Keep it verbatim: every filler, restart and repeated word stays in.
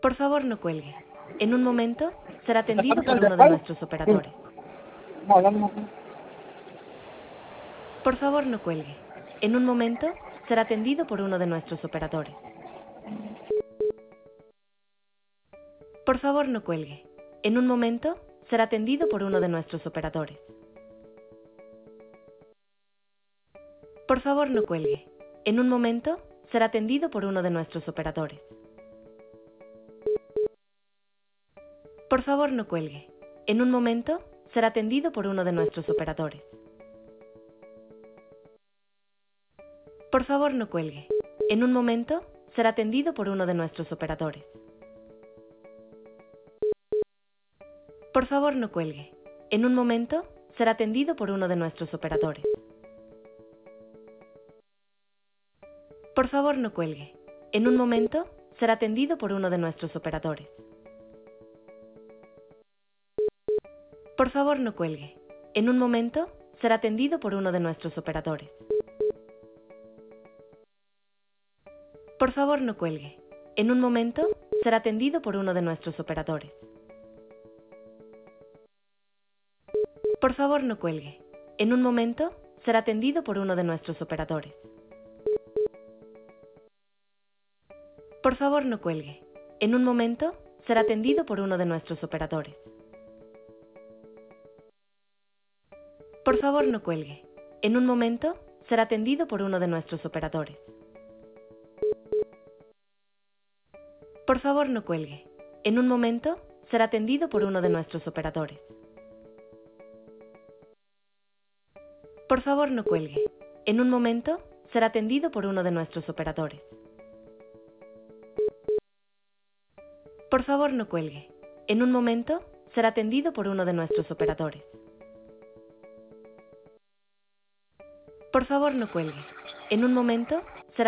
Por favor, no cuelgue. En un momento será atendido por uno de nuestros operadores. Por favor, no cuelgue. En un momento será atendido por uno de nuestros operadores. Por favor, no cuelgue. En un momento será atendido por uno de nuestros operadores. Por favor, no cuelgue. En un momento será atendido por uno de nuestros operadores. Por favor, no cuelgue. En un momento será atendido por uno de nuestros operadores. Por favor, no cuelgue. En un momento será atendido por uno de nuestros operadores. Por favor, no cuelgue. En un momento será atendido por uno de nuestros operadores. Por favor, no cuelgue. En un momento será atendido por uno de nuestros operadores. Por favor, no cuelgue. En un momento será atendido por uno de nuestros operadores. Por favor, no cuelgue. En un momento será atendido por uno de nuestros operadores. Por favor, no cuelgue. En un momento será atendido por uno de nuestros operadores. Por favor, no cuelgue. En un momento será atendido por uno de nuestros operadores. Por favor, no cuelgue. En un momento será atendido por uno de nuestros operadores. Por favor, no cuelgue. En un momento será atendido por uno de nuestros operadores. Por favor, no cuelgue. En un momento será atendido por uno de nuestros operadores. Por favor, no cuelgue. En un momento será atendido por uno de nuestros operadores. Por favor, no cuelgue. En un momento